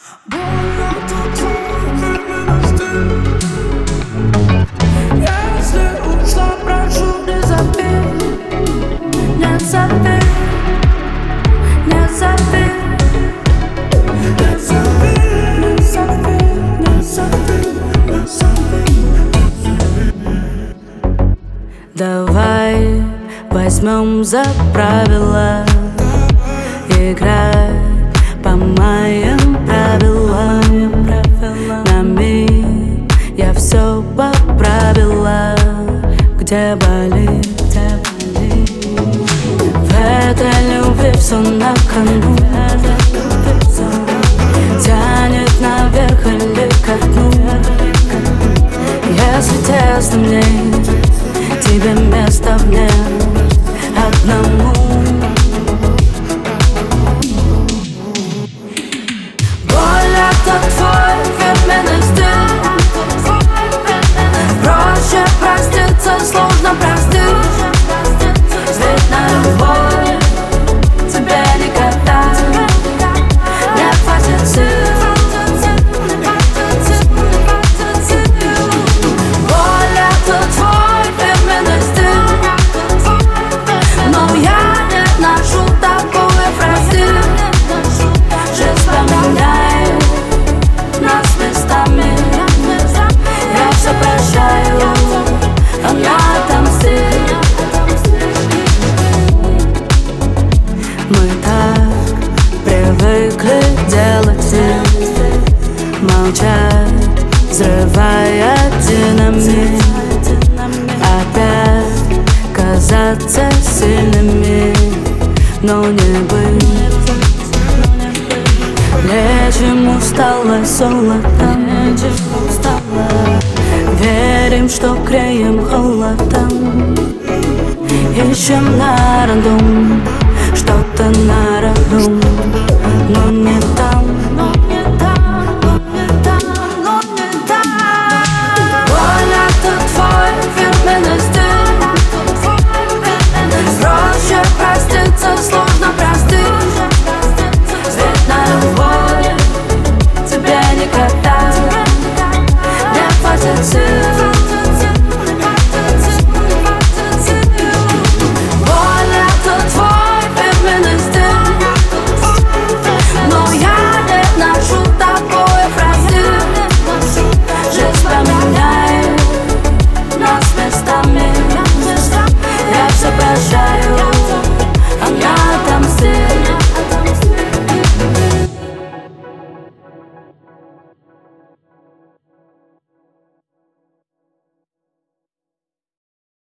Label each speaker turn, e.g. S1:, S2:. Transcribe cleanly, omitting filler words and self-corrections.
S1: Если ушла, прошу, не забей, не забей, не забей, не забей, не забей, не забей, не забей. Давай возьмем за правило играть по моим правилам. На миг я все поправила. Где болит, в этой любви все на кону. Тянет наверх или ко дну. Если тесно мне, тебе место мне одному. Это твой фирменный стиль. Проще проститься, сложно простить. Ведь на любовь тебе никогда не хватит сил. Боль — это твой фирменный стиль. Но я не ношу такое, прости. Жизнь поменяет нас местами. Я все прощаю, она отомстит. Мы так привыкли делать вид, молчать, взрывая динамит. Опять казаться сильными, но не быть. Лечим усталость золотом. Верим, что креем холодом. Ищем на рандом что-то на